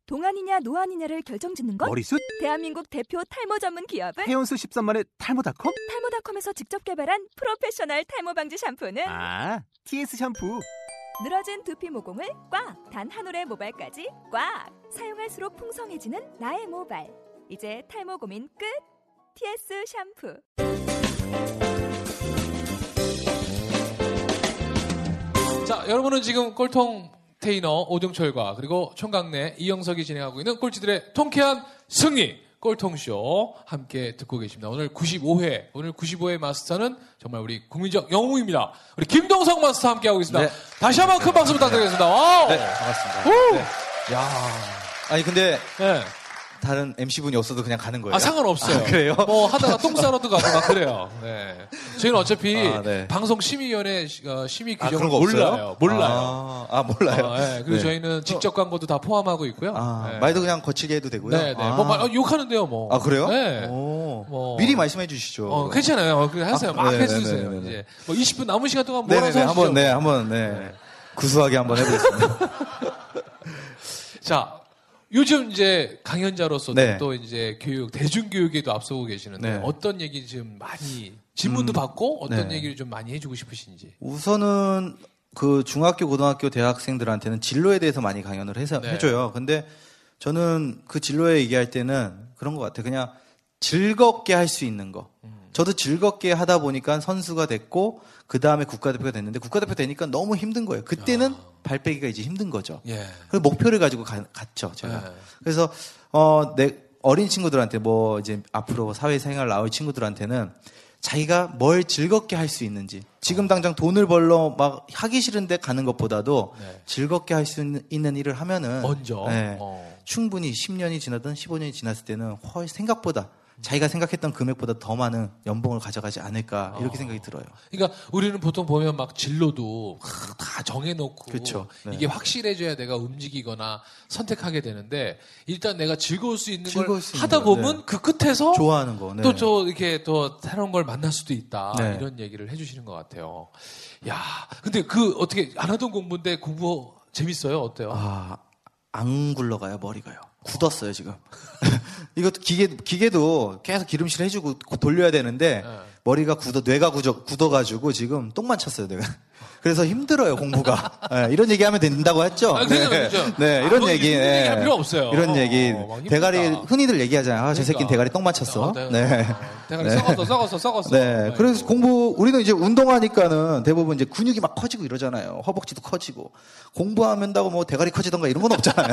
동안이냐 노안이냐를 결정짓는 것? 머리숱? 대한민국 대표 탈모 전문 기업은? 해온수 13만의 탈모닷컴? 탈모닷컴에서 직접 개발한 프로페셔널 탈모 방지 샴푸는? 아, TS 샴푸. 늘어진 두피 모공을 꽉! 단 한 올의 모발까지 꽉! 사용할수록 풍성해지는 나의 모발. 이제 탈모 고민 끝! TS 샴푸. 자, 여러분은 지금 꼴통 테이너 오종철과 그리고 총각내 이영석이 진행하고 있는 꼴찌들의 통쾌한 승리 꼴통쇼 함께 듣고 계십니다. 오늘 95회, 오늘 95회 마스터는 정말 우리 국민적 영웅입니다. 우리 김동석 마스터 함께하고 있습니다. 네. 다시 한번 큰 박수 부탁드리겠습니다. 와우. 네, 반갑습니다. 네. 야, 아니 근데 네. 다른 MC분이 없어도 그냥 가는 거예요? 아, 상관없어요. 아, 그래요? 뭐 하다가 똥 싸러도 가고 막 그래요. 네. 저희는 어차피 네. 방송심의위원회 심의 규정을 그런 거 몰라요. 몰라요. 몰라요. 네. 그리고 네. 저희는 직접 광고도 다 포함하고 있고요. 네. 말도 그냥 거칠게 해도 되고요. 네, 네. 뭐 욕하는데요, 뭐. 아, 그래요? 네. 뭐. 미리 말씀해 주시죠. 괜찮아요. 그냥 하세요. 막 네, 해주세요. 네, 네, 네. 이제 뭐 20분 남은 시간 동안 몰아서 하시죠. 한번 구수하게 한번 해보겠습니다. 자. 요즘 이제 강연자로서 네. 또 이제 대중교육에도 앞서고 계시는데 네. 어떤 얘기 지금 많이 질문도 받고 어떤 네. 얘기를 좀 많이 해주고 싶으신지. 우선은 그 중학교, 고등학교, 대학생들한테는 진로에 대해서 많이 강연을 해줘요. 근데 저는 그 진로에 얘기할 때는 그런 것 같아요. 그냥 즐겁게 할 수 있는 거. 저도 즐겁게 하다 보니까 선수가 됐고 그 다음에 국가대표가 됐는데 국가대표 되니까 너무 힘든 거예요. 그때는 발 빼기가 이제 힘든 거죠. 예. 그 목표를 가지고 갔죠, 제가. 예. 그래서 내 어린 친구들한테 뭐 이제 앞으로 사회생활 나올 친구들한테는 자기가 뭘 즐겁게 할 수 있는지 지금 당장 돈을 벌러 막 하기 싫은데 가는 것보다도 네. 즐겁게 할 수 있는 일을 하면은 먼저 충분히 10년이 지나든 15년이 지났을 때는 생각보다 자기가 생각했던 금액보다 더 많은 연봉을 가져가지 않을까 이렇게 생각이 들어요. 그러니까 우리는 보통 보면 막 진로도 다 정해놓고 그쵸. 네. 이게 확실해져야 내가 움직이거나 선택하게 되는데 일단 내가 즐거울 수 있는 걸 하다 보면 네. 그 끝에서 좋아하는 거. 네. 또 이렇게 또 새로운 걸 만날 수도 있다 네. 이런 얘기를 해주시는 것 같아요. 야, 근데 어떻게 안 하던 공부인데 공부 재밌어요? 어때요? 안 굴러가요, 머리가요. 굳었어요, 지금. 이것도 기계도 계속 기름칠 해주고 돌려야 되는데, 머리가 뇌가 굳어가지고 지금 똥만 찼어요, 내가. 그래서 힘들어요, 공부가. 네, 이런 얘기 하면 된다고 했죠? 그렇죠. 네, 이런 얘기. 얘기할 필요 없어요. 이런 얘기. 대가리, 흔히들 얘기하잖아요. 저 그러니까. 새끼는 대가리 똥 맞췄어. 네. 대가리 썩었어. 네. 그래서 우리는 이제 운동하니까는 대부분 이제 근육이 막 커지고 이러잖아요. 허벅지도 커지고. 공부하면다고 뭐 대가리 커지던가 이런 건 없잖아요.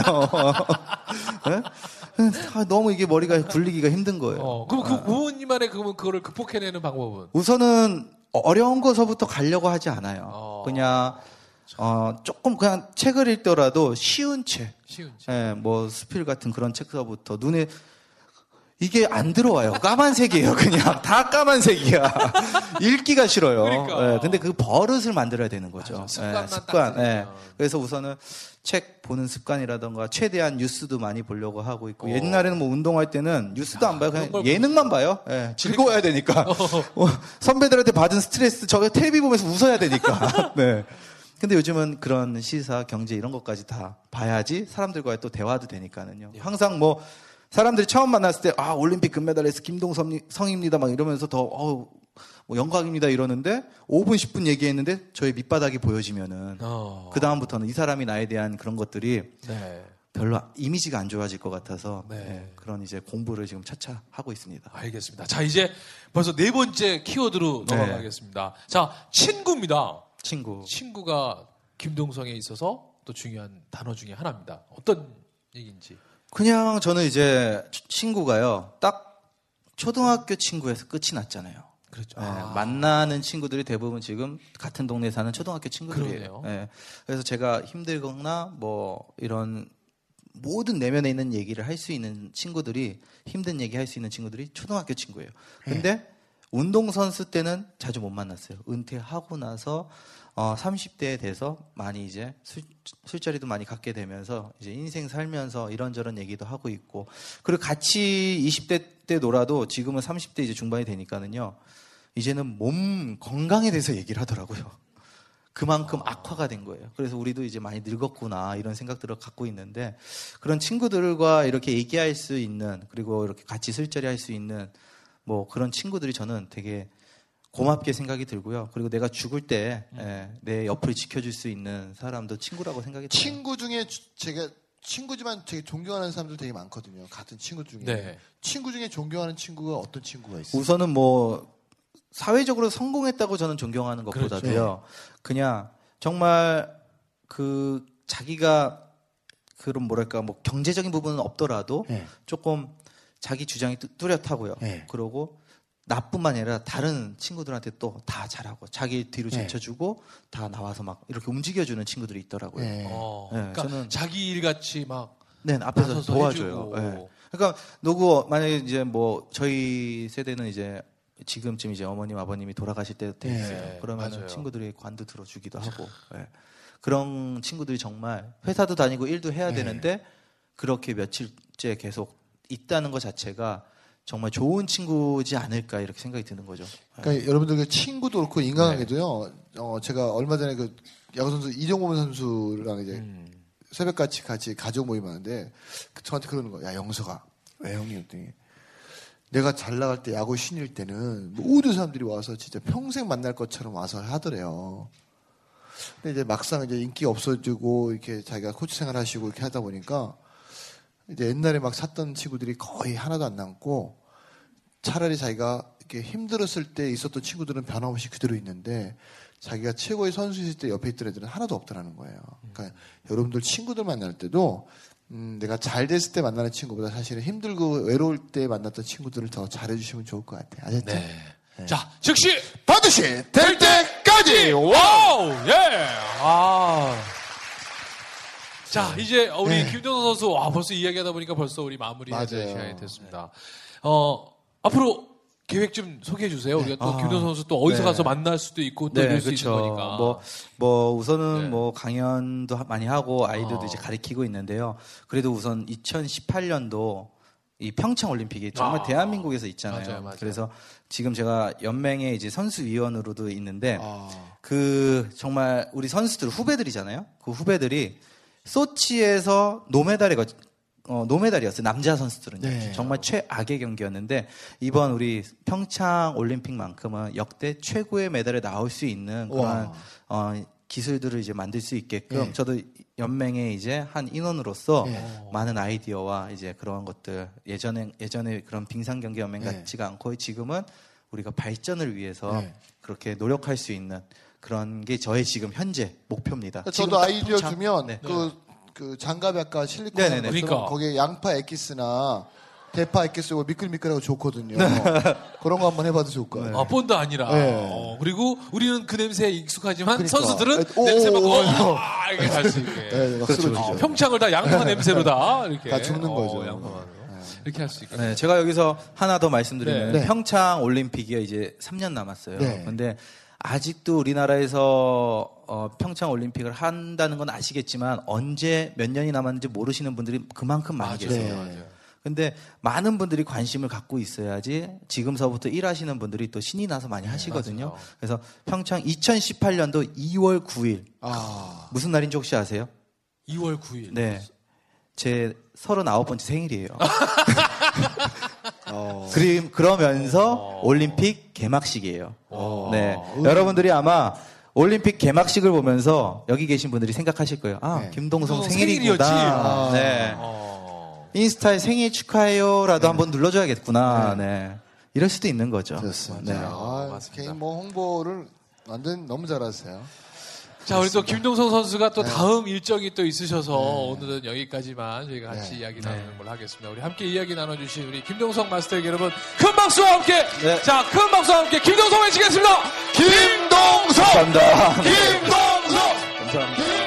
네? 너무 이게 머리가 굴리기가 힘든 거예요. 그럼 그 부모님만의 그거를 극복해내는 방법은? 우선은 어려운 거서부터 가려고 하지 않아요. 그냥 조금 그냥 책을 읽더라도 쉬운 책. 예, 뭐 스필 같은 그런 책서부터 눈에 이게 안 들어와요. 까만색이에요. 그냥 다 까만색이야. 읽기가 싫어요. 그러니까. 예, 근데 그 버릇을 만들어야 되는 거죠. 습관만 습관. 예. 그래서 우선은 책 보는 습관이라던가 최대한 뉴스도 많이 보려고 하고 있고 옛날에는 뭐 운동할 때는 뉴스도 안 봐요. 그냥 예능만 봐요. 예, 즐거워야 되니까. 선배들한테 받은 스트레스 저거 텔레비 보면서 웃어야 되니까. 네. 근데 요즘은 그런 시사, 경제 이런 것까지 다 봐야지 사람들과의 또 대화도 되니까는요. 항상 뭐 사람들이 처음 만났을 때 올림픽 금메달리스트 김동성입니다 막 이러면서 뭐 영광입니다 이러는데 5분 10분 얘기했는데 저의 밑바닥이 보여지면은 그 다음부터는 이 사람이 나에 대한 그런 것들이 별로 이미지가 안 좋아질 것 같아서 그런 이제 공부를 지금 차차 하고 있습니다. 알겠습니다. 자, 이제 벌써 4번째 키워드로 넘어가겠습니다. 자, 친구입니다. 친구가 김동성에 있어서 또 중요한 단어 중에 하나입니다. 어떤 얘기인지. 그냥 저는 이제 친구가요. 딱 초등학교 친구에서 끝이 났잖아요. 그렇죠. 만나는 친구들이 대부분 지금 같은 동네에 사는 초등학교 친구들이에요. 그래서 제가 힘들거나 뭐 이런 모든 내면에 있는 얘기를 할 수 있는 친구들이 힘든 얘기 할 수 있는 친구들이 초등학교 친구예요. 근데 운동선수 때는 자주 못 만났어요. 은퇴하고 나서 30대에 돼서 많이 이제 술자리도 많이 갖게 되면서 이제 인생 살면서 이런저런 얘기도 하고 있고 그리고 같이 20대 때 놀아도 지금은 30대 이제 중반이 되니까는요. 이제는 몸 건강에 대해서 얘기를 하더라고요. 그만큼 악화가 된 거예요. 그래서 우리도 이제 많이 늙었구나 이런 생각들을 갖고 있는데 그런 친구들과 이렇게 얘기할 수 있는 그리고 이렇게 같이 술자리 할 수 있는 뭐 그런 친구들이 저는 되게 고맙게 생각이 들고요. 그리고 내가 죽을 때 내 옆을 지켜줄 수 있는 사람도 친구라고 생각이 들어요. 친구 중에 제가 친구지만 되게 존경하는 사람들 되게 많거든요. 같은 친구 중에. 네. 친구 중에 존경하는 친구가 어떤 친구가 있어요? 우선은 뭐 사회적으로 성공했다고 저는 존경하는 것보다도요. 그렇죠. 그냥 정말 그 자기가 그런 뭐랄까 뭐 경제적인 부분은 없더라도 네. 조금 자기 주장이 뚜렷하고요. 네. 그러고 나뿐만 아니라 다른 친구들한테 또 다 잘하고 자기 뒤로 네. 제쳐주고 다 나와서 막 이렇게 움직여주는 친구들이 있더라고요. 네. 네, 그러니까 저는 자기 일같이 막 네, 앞에서 나서서 도와줘요. 해주고. 네. 그러니까 누구 만약에 이제 뭐 저희 세대는 이제 지금쯤 이제 어머님 아버님이 돌아가실 때 됐어요. 네, 그러면 맞아요. 친구들이 관도 들어주기도 하고 그런 친구들이 정말 회사도 다니고 일도 해야 되는데 그렇게 며칠째 계속 있다는 것 자체가 정말 좋은 친구지 않을까 이렇게 생각이 드는 거죠. 그러니까 여러분들 그 친구도 그렇고 인간관계도요. 제가 얼마 전에 그 야구 선수 이정범 선수랑 이제 새벽같이 같이 가족 모임 하는데 저한테 그러는 거야. 야 영석아, 왜 형님? 그랬더니 내가 잘 나갈 때 야구 신일 때는 모든 사람들이 와서 진짜 평생 만날 것처럼 와서 하더래요. 근데 이제 막상 이제 인기가 없어지고 이렇게 자기가 코치 생활 하시고 이렇게 하다 보니까 이제 옛날에 막 샀던 친구들이 거의 하나도 안 남고 차라리 자기가 이렇게 힘들었을 때 있었던 친구들은 변함없이 그대로 있는데 자기가 최고의 선수였을 때 옆에 있던 애들은 하나도 없더라는 거예요. 그러니까 여러분들 친구들 만날 때도 내가 잘 됐을 때 만나는 친구보다 사실은 힘들고 외로울 때 만났던 친구들을 더 잘해주시면 좋을 것 같아요. 아셨죠? 네. 자, 즉시 반드시 될 때까지! 와우! 예! 자, 이제 우리 김정선 선수, 벌써 이야기하다 보니까 벌써 우리 마무리해야 될 맞아요. 시간이 됐습니다. 앞으로 계획 좀 소개해 주세요. 우리가 또 김정선 선수 또 어디서 가서 만날 수도 있고 또 이럴 수 있는 거니까. 뭐 우선은 네. 뭐 강연도 많이 하고 아이들도 어. 이제 가르치고 있는데요. 그래도 우선 2018년도 이 평창 올림픽이 정말 대한민국에서 있잖아요. 맞아요. 그래서 지금 제가 연맹의 이제 선수위원으로도 있는데 그 정말 우리 선수들 후배들이잖아요. 그 후배들이 소치에서 노메달이었어요. 남자 선수들은요. 네. 정말 최악의 경기였는데 이번 우리 평창 올림픽만큼은 역대 최고의 메달에 나올 수 있는 그런 기술들을 이제 만들 수 있게끔 저도 연맹의 이제 한 인원으로서 많은 아이디어와 이제 그런 것들 예전에 그런 빙상 경기 연맹 같지가 않고 지금은 우리가 발전을 위해서 그렇게 노력할 수 있는 그런 게 저의 지금 현재 목표입니다. 저도 아이디어 평창, 주면 네. 그 장갑에 아까 실리콘 네네네. 그러니까. 거기에 양파 엑기스나 대파 엑기스고 미끌미끌하고 좋거든요. 그런 거 한번 해봐도 좋을 것 같아요. 본드 아니라. 네. 그리고 우리는 그 냄새에 익숙하지만 그러니까. 선수들은 오, 냄새 오, 맡고 오, 이렇게 갈 수 있게. 네, 막 쓰러지죠. 평창을 다 양파 냄새로 다 이렇게. 다 죽는 거죠. 양파만으로. 이렇게 할 수 있게. 네, 제가 여기서 하나 더 말씀드리면 네. 평창 올림픽이 이제 3년 남았어요. 네. 근데 아직도 우리나라에서 평창 올림픽을 한다는 건 아시겠지만 언제 몇 년이 남았는지 모르시는 분들이 그만큼 많이 계세요. 네. 근데 많은 분들이 관심을 갖고 있어야지 지금서부터 일하시는 분들이 또 신이 나서 많이 하시거든요. 맞아요. 그래서 평창 2018년도 2월 9일 무슨 날인지 혹시 아세요? 2월 9일. 네. 제 39번째 생일이에요. 그러면서 올림픽 개막식이에요. 네. 여러분들이 아마 올림픽 개막식을 보면서 여기 계신 분들이 생각하실 거예요. 김동성 생일이구나. 네. 인스타에 생일 축하해요라도 한번 눌러줘야겠구나. 네. 이럴 수도 있는 거죠. 좋습니다. 네. 맞습니다. 개인 뭐 홍보를 완전 너무 잘하세요. 자, 우리 또 김동성 선수가 또 다음 일정이 또 있으셔서 오늘은 여기까지만 저희가 같이 이야기 나누는 걸로 하겠습니다. 우리 함께 이야기 나눠주신 우리 김동성 마스터에게 여러분 큰 박수와 함께 자, 큰 박수와 함께 김동성 외치겠습니다. 김동성! 감사합니다. 김동성! 감사합니다.